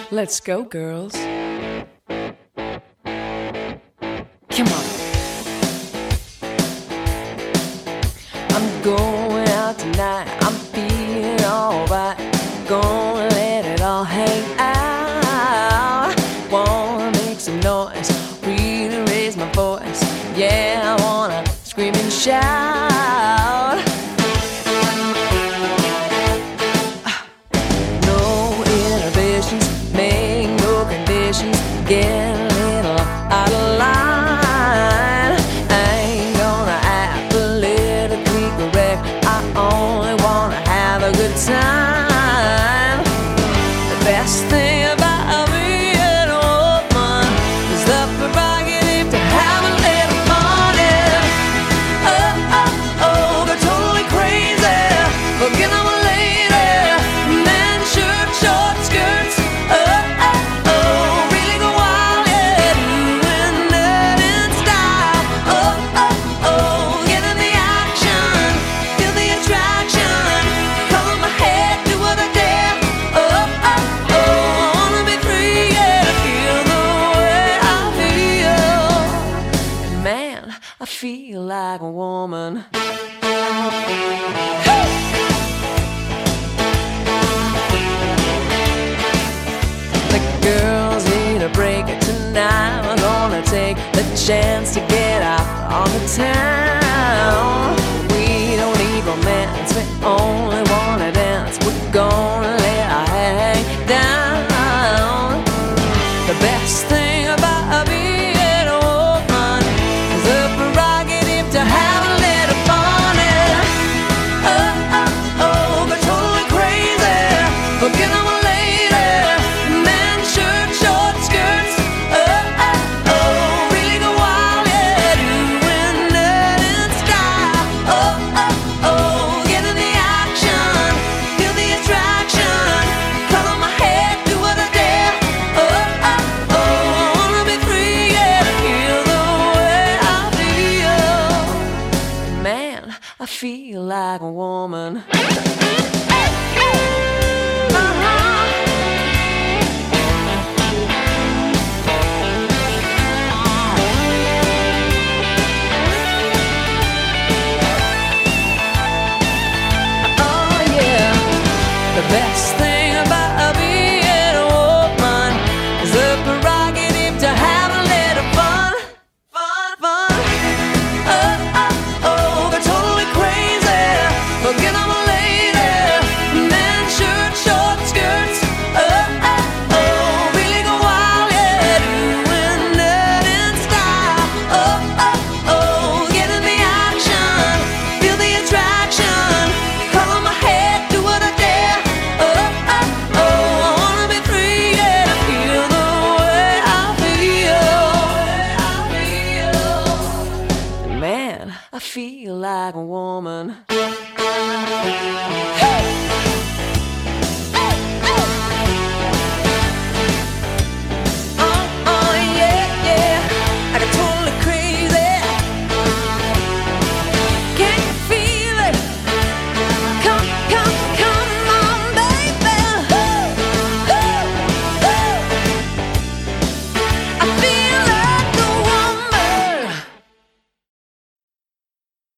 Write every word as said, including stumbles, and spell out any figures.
Let's go, girls. Come on. I'm going out tonight. I'm feeling alright. Gonna let it all hang out. Wanna make some noise, really raise my voice. Yeah, I wanna scream and shout. No inhibitions, make no conditions. Get a little out of line. I ain't gonna act politically correct. I only wanna have a good time. The best thing about being a woman is the prerogative to have a little fun. Oh, oh, oh, they're totally crazy. Forget I'm a lady. Men, shirt, short skirts. Oh, oh, oh, really go wild, yeah. Doing that in style. Oh, oh, oh, get in the action. Feel the attraction. Color my head, do what I dare. Oh, oh, oh, I wanna be free, yeah. Feel the way I feel. And man, I feel like a woman. The girls need a break tonight. We're gonna take the chance to get out on the town. We don't need romance, we only wanna dance. We're gonna let our hair hang down. The best thing about being a woman is the prerogative to have a little fun. Oh, oh, oh, they're totally crazy. Forget I'm a lady. Men, shirt, short skirts. Oh, oh, oh, really go wild, yeah. Doing that in style. Oh, oh, oh, get in the action. Feel the attraction. Color my head, do what I dare. Oh, oh, oh, I wanna be free, yeah. Feel the way I feel. Man, I feel like a woman. Oh yeah, the best thing about being a woman is the prerogative to have a little fun, fun, fun. Oh, oh, oh, they're totally crazy. Forget I'm a lady. Men, shirt, short skirts. Oh, oh, oh, really go wild, yeah. Doing that in style. Oh, oh, oh, get in the action. Feel the attraction. Color my head, do what I dare. Oh, oh, oh, I wanna be free, yeah. Feel the way I feel. Man, I feel like a woman. Hey!